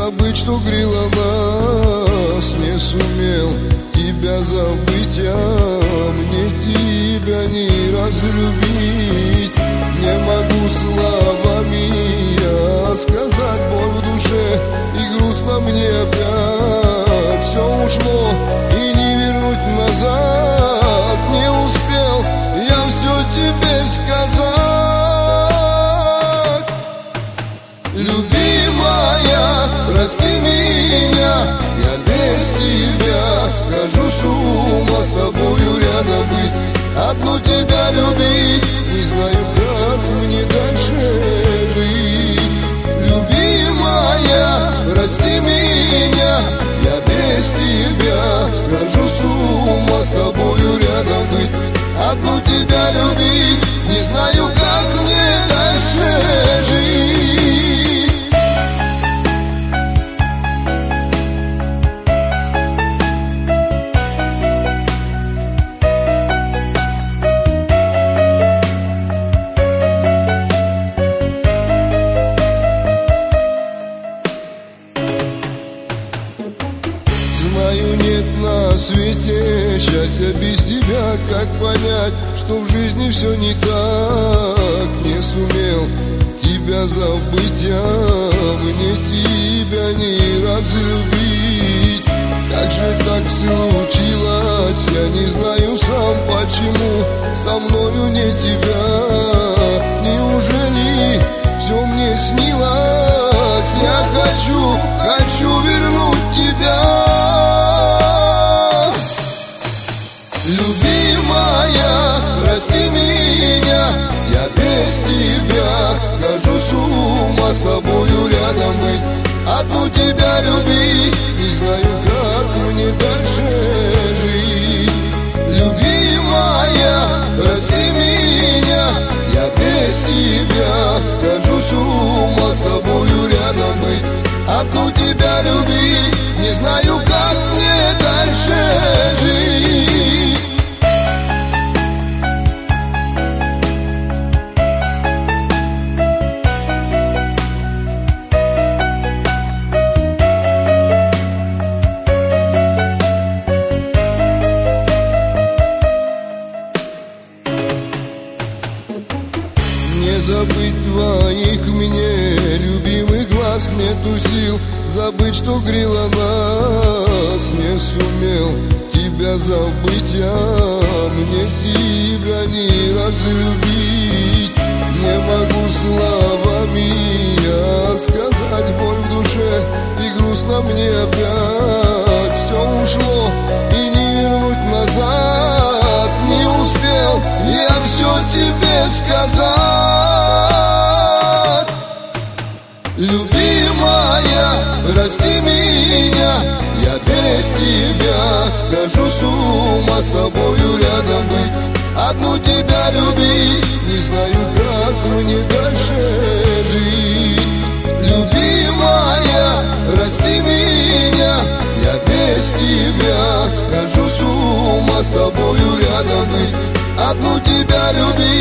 забыть, что грело нас. Не сумел тебя забыть, а мне тебя не разлюбить. Не могу словами я сказать боль в душе, и грустно мне опять. Все ушло и не вернуть назад. Не успел я все тебе сказать. Любимая, прости меня, я без тебя схожу с ума, с тобою рядом быть, одну тебя любить, не знаю, как мне дальше жить. Любимая, прости меня, я без тебя схожу с ума, с тобою рядом быть, одну тебя любить, не знаю, как мне дальше жить. Знаю, нет на свете счастья без тебя. Как понять, что в жизни все не так? Не сумел тебя забыть, а мне тебя не разлюбить. Как же так случилось, я не знаю сам почему. Со мною не тебя, неужели все мне снилось? Я хочу вернуть тебя. Любимая, прости меня, я без тебя схожу с ума, с тобою рядом быть, одну тебя любить, не знаю, как мне дальше жить. Любимая, прости меня, я без тебя схожу с ума, с тобою рядом быть, одну тебя любить, не знаю, как мне дальше жить. Не забыть твоих мне любимых глаз, нету сил забыть, что грело нас. Не сумел тебя забыть, а мне тебя не разлюбить. Не могу словами я сказать боль в душе, и грустно мне опять. Все ушло и не вернуть назад. Не успел я все тебе сказать. Любимая, прости меня, я без тебя схожу с ума, с тобою рядом быть, одну тебя любить, не знаю, как мне дальше жить. Любимая, прости меня, я без тебя схожу с ума, с тобою рядом быть, одну тебя любить.